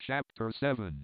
Chapter 7.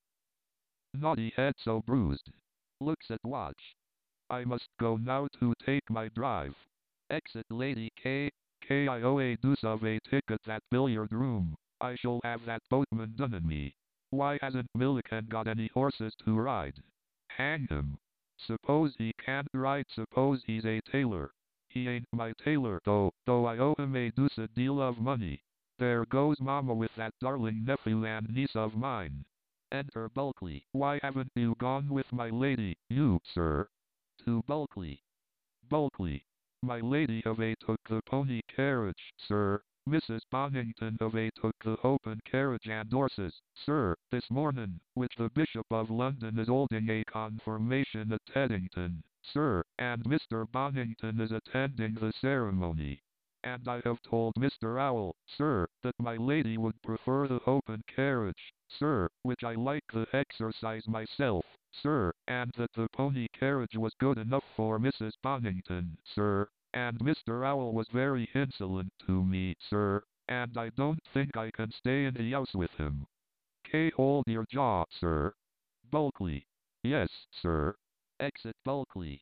Naughty head so bruised. Looks at watch. I must go now to take my drive. Exit Lady K. I owe a deuce of a ticket that billiard room. I shall have that boatman done in me. Why hasn't Milliken got any horses to ride? Hang him. Suppose he can't ride, suppose he's a tailor. He ain't my tailor though I owe him a deuced deal of money. There goes Mama with that darling nephew and niece of mine. Enter Bulkley. Why haven't you gone with my lady, you, sir? To Bulkley. Bulkley. My lady of a took the pony carriage, sir. Mrs. Bonington of a took the open carriage and horses, sir, this morning, which the Bishop of London is holding a confirmation at Teddington, sir, and Mr. Bonington is attending the ceremony. And I have told Mr. Owl, sir, that my lady would prefer the open carriage, sir, which I like the exercise myself, sir, and that the pony carriage was good enough for Mrs. Bonington, sir, and Mr. Owl was very insolent to me, sir, and I don't think I can stay in the house with him. Hold your jaw, sir. Bulkley. Yes, sir. Exit Bulkley.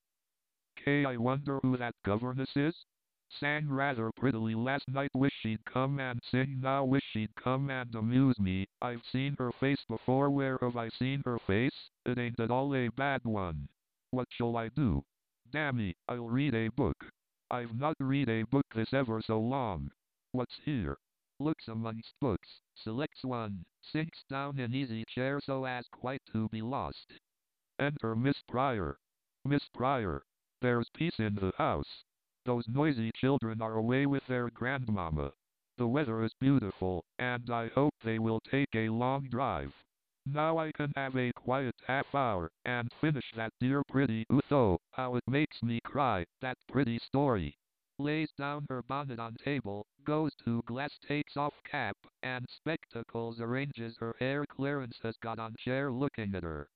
I wonder who that governess is? Sang rather prettily last night, wish she'd come and sing now, wish she'd come and amuse me. I've seen her face before, where have I seen her face? It ain't at all a bad one. What shall I do? Dammy, I'll read a book. I've not read a book this ever so long. What's here? Looks amongst books, selects one, sinks down in easy chair so as quite to be lost. Enter Miss Pryor. Miss Pryor. There's peace in the house. Those noisy children are away with their grandmamma. The weather is beautiful, and I hope they will take a long drive. Now I can have a quiet half hour, and finish that dear pretty Utho, how it makes me cry, that pretty story. Lays down her bonnet on table, goes to glass, takes off cap and spectacles, arranges her hair. Clarence has got on chair looking at her.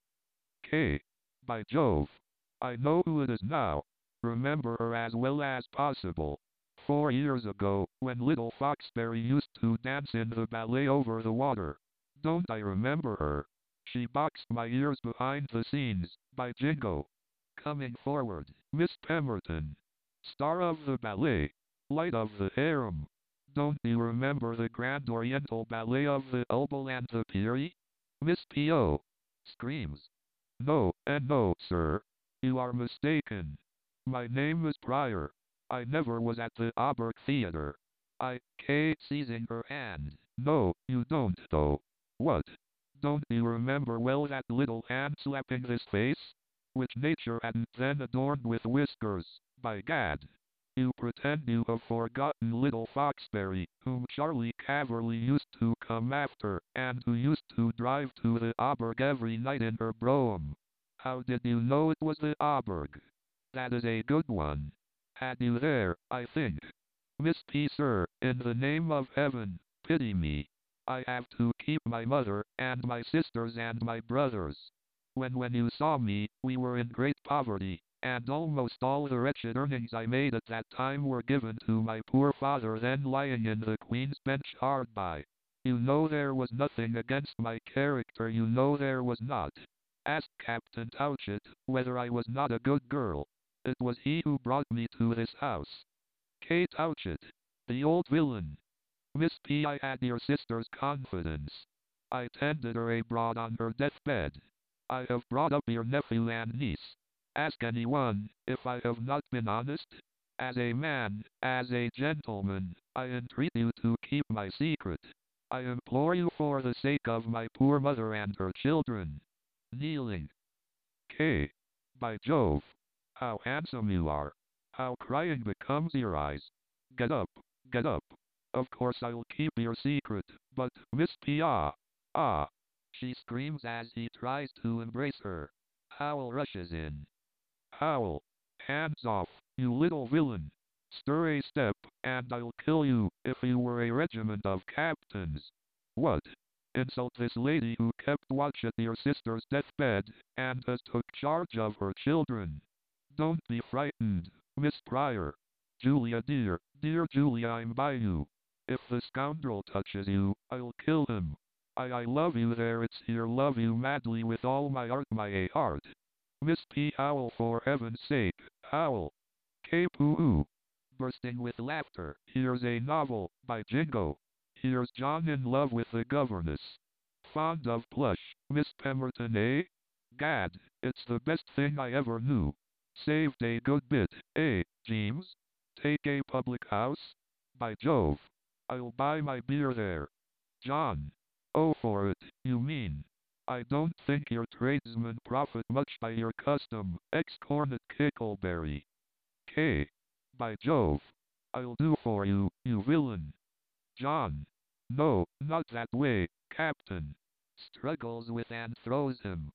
By Jove! I know who it is now. Remember her as well as possible. 4 years ago, when little Foxberry used to dance in the ballet over the water. Don't I remember her? She boxed my ears behind the scenes, by Jingo. Coming forward, Miss Pemberton. Star of the ballet. Light of the harem. Don't you remember the Grand Oriental Ballet of the Elbow and the Peary? Miss P.O. Screams. No, and no, sir. You are mistaken. My name is Pryor. I never was at the Auberk Theater. Seizing her hand. No, you don't though. What? Don't you remember well that little hand slapping his face? Which nature hadn't then adorned with whiskers, by gad. You pretend you have forgotten little Foxberry, whom Charlie Caverly used to come after, and who used to drive to the Auberg every night in her brougham. How did you know it was the Auberg? That is a good one. Had you there, I think. Miss P. Sir, in the name of heaven, pity me. I have to keep my mother, and my sisters and my brothers. When you saw me, we were in great poverty, and almost all the wretched earnings I made at that time were given to my poor father, then lying in the Queen's Bench hard by. You know there was nothing against my character, you know there was not. Ask Captain Touchett whether I was not a good girl. It was he who brought me to this house. Touchett. The old villain. Miss P. I had your sister's confidence. I tended her abroad on her deathbed. I have brought up your nephew and niece. Ask anyone, if I have not been honest? As a man, as a gentleman, I entreat you to keep my secret. I implore you for the sake of my poor mother and her children. Kneeling. By Jove! How handsome you are! How crying becomes your eyes! Get up, get up! Of course I'll keep your secret, but Miss P. She screams as he tries to embrace her. Howell rushes in. Howell! Hands off, you little villain! Stir a step, and I'll kill you, if you were a regiment of captains. What? Insult this lady who kept watch at your sister's deathbed, and has took charge of her children. Don't be frightened, Miss Pryor. Julia dear, dear Julia, I'm by you. If the scoundrel touches you, I'll kill him. I love you there, it's here, love you madly with all my art, my a heart. Miss P. Owl, for heaven's sake, Owl. K. Poo. Bursting with laughter, here's a novel, by Jingo. Here's John in love with the governess. Fond of plush, Miss Pemberton, eh? Gad, it's the best thing I ever knew. Saved a good bit, eh, Jeeves? Take a public house? By Jove, I'll buy my beer there. John. Oh, for it, you mean. I don't think your tradesmen profit much by your custom, ex-cornet Kickleberry. K. By Jove, I'll do for you, you villain. John. No, not that way, Captain. Struggles with and throws him.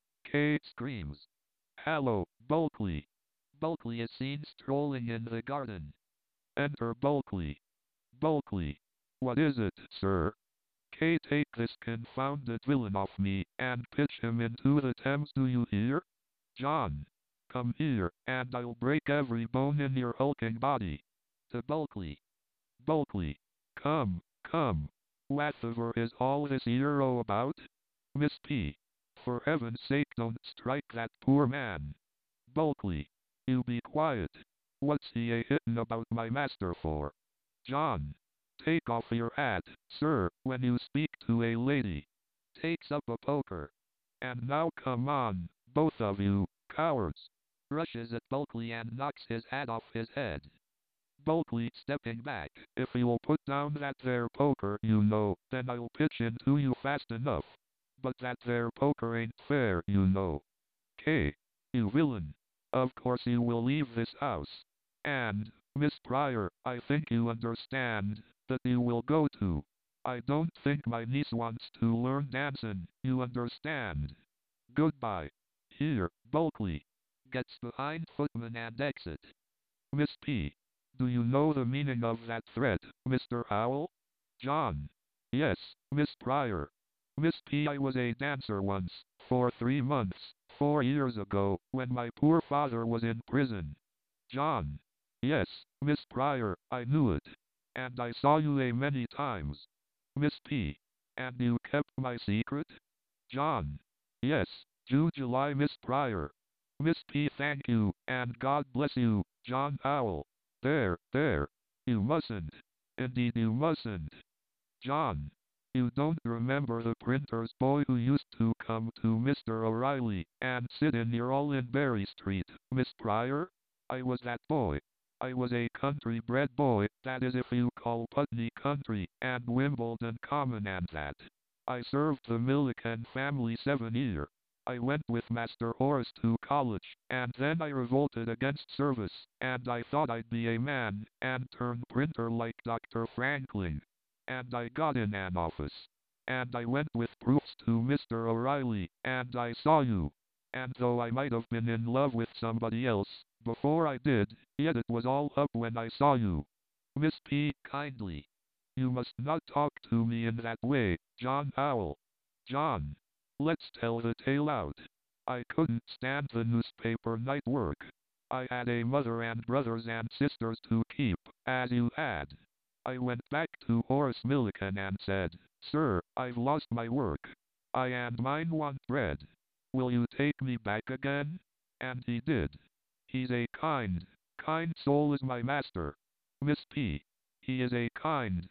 K. Screams. Hallo, Bulkley. Bulkley is seen strolling in the garden. Enter Bulkley. Bulkley. What is it, sir? K. Take this confounded villain off me, and pitch him into the Thames, do you hear? John. Come here, and I'll break every bone in your hulking body. To Bulkley. Bulkley. Come, come. Whatever is all this hero about? Miss P. For heaven's sake, don't strike that poor man. Bulkley. You be quiet. What's he a-hittin' about my master for? John. Take off your hat, sir, when you speak to a lady. Takes up a poker. And now come on, both of you, cowards. Rushes at Bulkley and knocks his hat off his head. Bulkley stepping back. If you'll put down that there poker, you know, then I'll pitch into you fast enough. But that there poker ain't fair, you know. K. You villain. Of course you will leave this house. And, Miss Pryor, I think you understand, that you will go to. I don't think my niece wants to learn dancing, you understand. Goodbye. Here, Bulkley. Gets behind footman and exit. Miss P. Do you know the meaning of that threat, Mr. Owl? John. Yes, Miss Pryor. Miss P. I was a dancer once, for 3 months, 4 years ago, when my poor father was in prison. John. Yes, Miss Pryor, I knew it. And I saw you a many times. Miss P. And you kept my secret? John. Yes, July, Miss Pryor. Miss P. Thank you, and God bless you, John Owl. There, there. You mustn't. Indeed you mustn't. John. You don't remember the printer's boy who used to come to Mr. O'Reilly and sit in your all in Berry Street, Miss Pryor? I was that boy. I was a country-bred boy, that is if you call Putney country, and Wimbledon common and that. I served the Milliken family 7 years. I went with Master Horace to college, and then I revolted against service, and I thought I'd be a man, and turn printer like Dr. Franklin. And I got in an office. And I went with proofs to Mr. O'Reilly, and I saw you. And though I might have been in love with somebody else, before I did, yet it was all up when I saw you. Miss P. Kindly. You must not talk to me in that way, John Owl. John. Let's tell the tale out. I couldn't stand the newspaper night work. I had a mother and brothers and sisters to keep, as you had. I went back to Horace Milliken and said, Sir, I've lost my work. I and mine want bread. Will you take me back again? And he did. He's a kind soul is my master. Miss P. He is a kind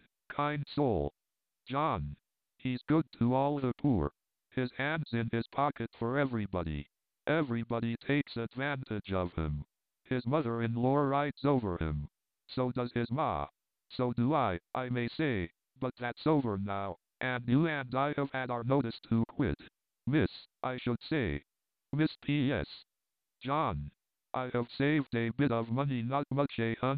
soul. John. He's good to all the poor. His hands in his pocket for everybody. Everybody takes advantage of him. His mother-in-law rides over him. So does his ma. So do I may say, but that's over now, and you and I have had our notice to quit. Miss, I should say. Miss P.S. John. I have saved a bit of money, not much,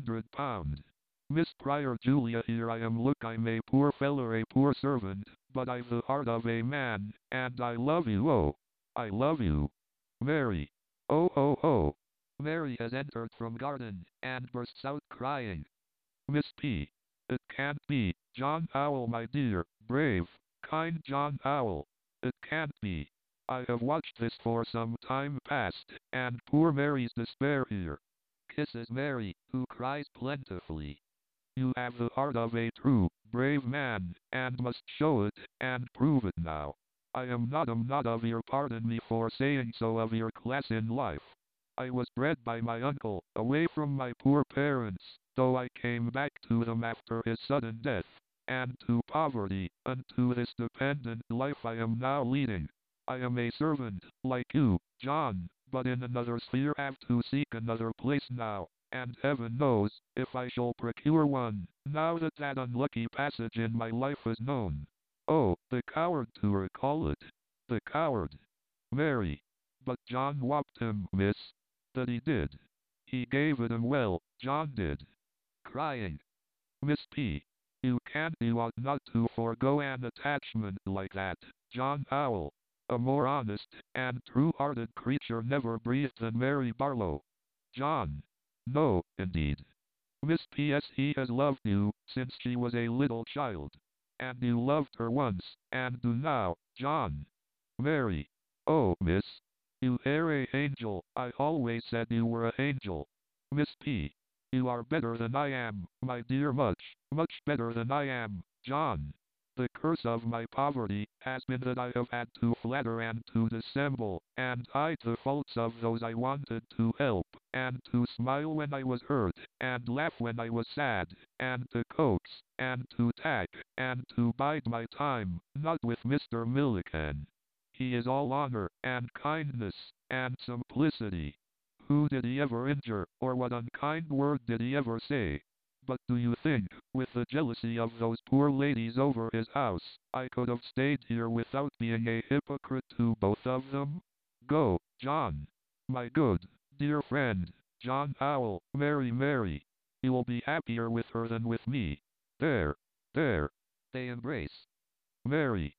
£100. Miss Pryor, Julia here I am, look, I'm a poor feller, a poor servant, but I've the heart of a man, and I love you, oh, I love you. Mary. Oh, oh, oh. Mary has entered from garden, and bursts out crying. Miss P. It can't be, John Owl, my dear, brave, kind John Owl. It can't be. I have watched this for some time past, and poor Mary's despair here. Kisses Mary, who cries plentifully. You have the heart of a true, brave man, and must show it, and prove it now. I am not of your pardon me for saying so of your class in life. I was bred by my uncle, away from my poor parents, though I came back to them after his sudden death, and to poverty, unto this dependent life I am now leading. I am a servant, like you, John, but in another sphere have to seek another place now, and heaven knows, if I shall procure one, now that that unlucky passage in my life is known. Oh, the coward to recall it! The coward! Mary! But John whopped him, miss. That he did. He gave it him well, John did. Crying. Miss P. You ought not to forego an attachment like that, John Howell. A more honest and true-hearted creature never breathed than Mary Barlow. John. No, indeed. Miss P.S. He has loved you since she was a little child. And you loved her once, and do now, John. Mary. Oh, miss. You are a angel. I always said you were a angel. Miss P. You are better than I am, my dear, much, much better than I am, John. The curse of my poverty has been that I have had to flatter and to dissemble, and hide the faults of those I wanted to help, and to smile when I was hurt, and laugh when I was sad, and to coax, and to tack, and to bide my time, not with Mr. Milliken. He is all honor, and kindness, and simplicity. Who did he ever injure, or what unkind word did he ever say? But do you think, with the jealousy of those poor ladies over his house, I could have stayed here without being a hypocrite to both of them? Go, John. My good, dear friend, John Howell, Mary. You will be happier with her than with me. There, there. They embrace. Mary.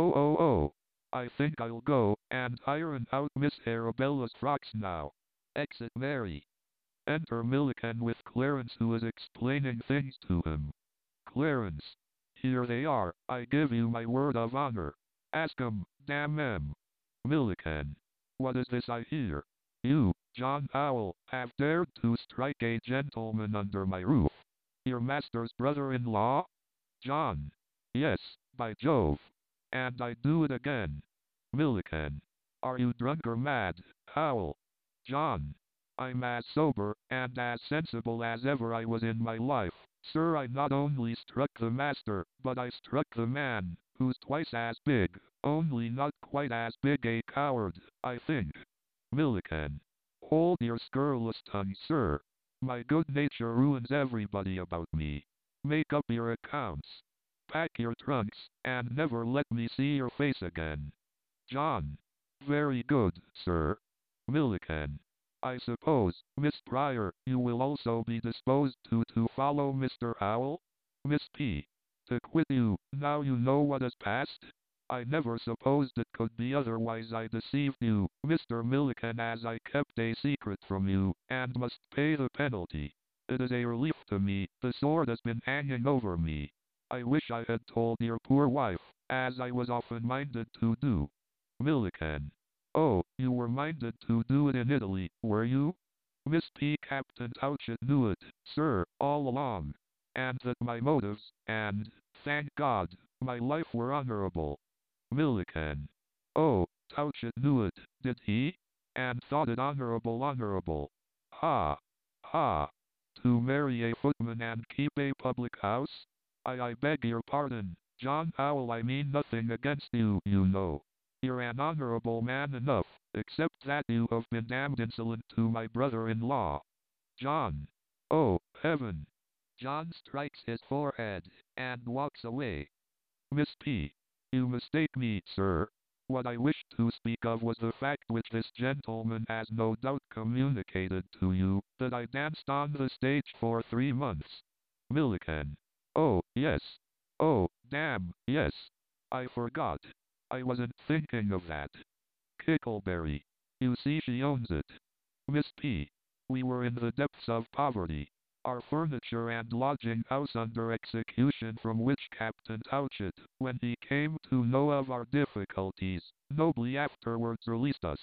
Oh. I think I'll go and iron out Miss Arabella's frocks now. Exit Mary. Enter Milliken with Clarence, who is explaining things to him. Clarence. Here they are, I give you my word of honor. Ask 'em, damn 'em. Milliken. What is this I hear? You, John Howell, have dared to strike a gentleman under my roof. Your master's brother-in-law? John. Yes, by Jove. And I do it again. Milliken. Are you drunk or mad, Howell? John. I'm as sober and as sensible as ever I was in my life. Sir, I not only struck the master, but I struck the man, who's twice as big, only not quite as big a coward, I think. Milliken. Hold your scurrilous tongue, sir. My good nature ruins everybody about me. Make up your accounts. Pack your trunks, and never let me see your face again. John. Very good, sir. Milliken. I suppose, Miss Pryor, you will also be disposed to follow Mr. Howell? Miss P. To quit you, now you know what has passed? I never supposed it could be otherwise. I deceived you, Mr. Milliken, as I kept a secret from you, and must pay the penalty. It is a relief to me, the sword has been hanging over me. I wish I had told your poor wife, as I was often minded to do. Milliken. Oh, you were minded to do it in Italy, were you? Miss P. Captain Touchett knew it, sir, all along. And that my motives, and, thank God, my life were honorable. Milliken. Oh, Touchett knew it, did he? And thought it honorable. Ha! Ha! To marry a footman and keep a public house? I beg your pardon, John Howell, I mean nothing against you, you know. You're an honorable man enough, except that you have been damned insolent to my brother-in-law. John. Oh, heaven. John strikes his forehead, and walks away. Miss P. You mistake me, sir. What I wished to speak of was the fact which this gentleman has no doubt communicated to you, that I danced on the stage for 3 months. Milliken. Oh, yes. Oh, damn, yes. I forgot. I wasn't thinking of that. Kickleberry. You see, she owns it. Miss P. We were in the depths of poverty. Our furniture and lodging house under execution, from which Captain Touchett, when he came to know of our difficulties, nobly afterwards released us.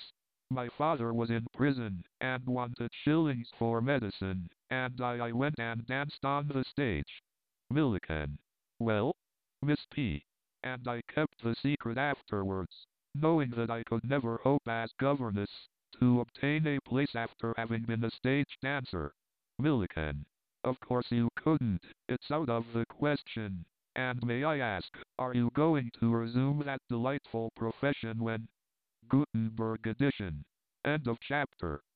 My father was in prison and wanted shillings for medicine, and I went and danced on the stage. Milliken. Well, Miss P. And I kept the secret afterwards, knowing that I could never hope as governess to obtain a place after having been a stage dancer. Milliken. Of course you couldn't, it's out of the question. And may I ask, are you going to resume that delightful profession when Gutenberg edition. End of chapter.